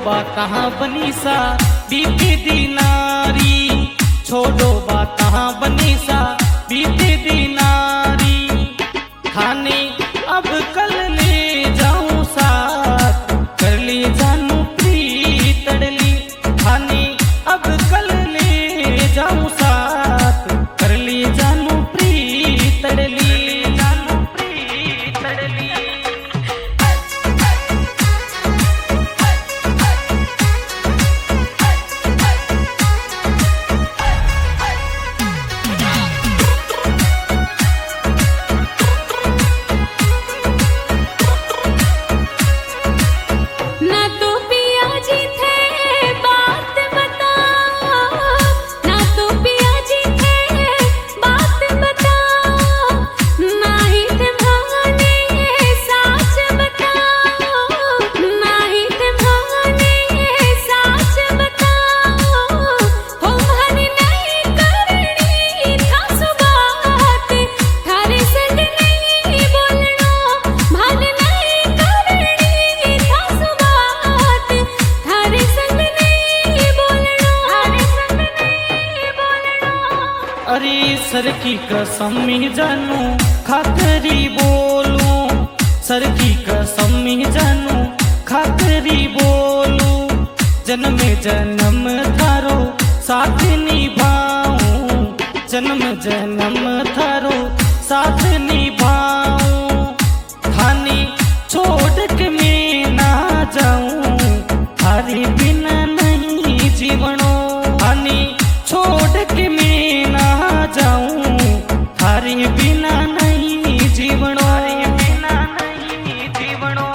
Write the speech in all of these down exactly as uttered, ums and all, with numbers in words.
बाता बनीसा बीते दिनारी, छोड़ो बाता बनीसा बीते दिनारी। खाने अब कल ले जाऊं साथ, कर ले जानू प्रीत तड़ली। खाने अब कल ले जाऊं साथ, कर ले जानू प्रीत तड़ली। जानू प्रीत तड़ली। अरे सर की कसम में जानू खातरी बोलूं, सर की कसम में जानू खातरी बोलूं। जन्म जन्म थारो साथ निभाऊं, जन्म जन्म थारो साथ निभाऊं। थाने छोड़ के मैं ना जाऊं, थारे बिना नहीं जीवनो। थाने छोड़ के मैं जाऊं, थारे बिना नहीं जीवनो। थारे बिना नहीं जीवनो।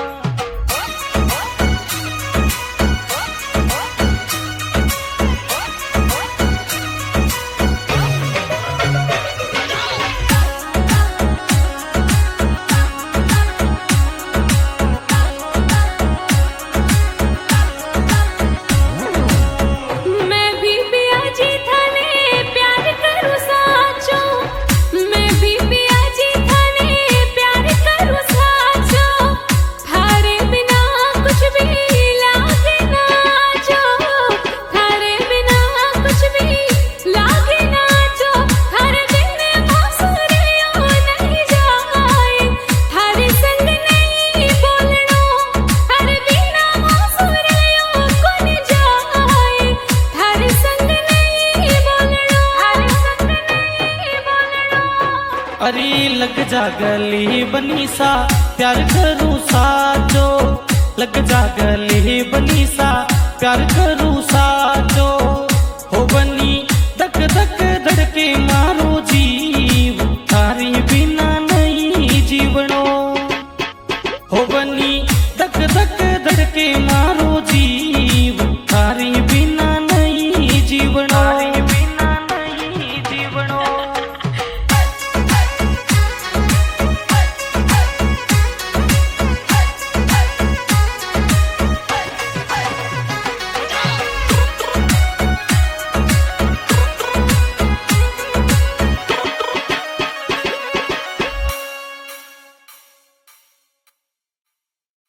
अरे लग जा गले बनीसा प्यार करूं साजो, लग जा गले बनीसा प्यार करूं साजो। हो बनी धक धक धक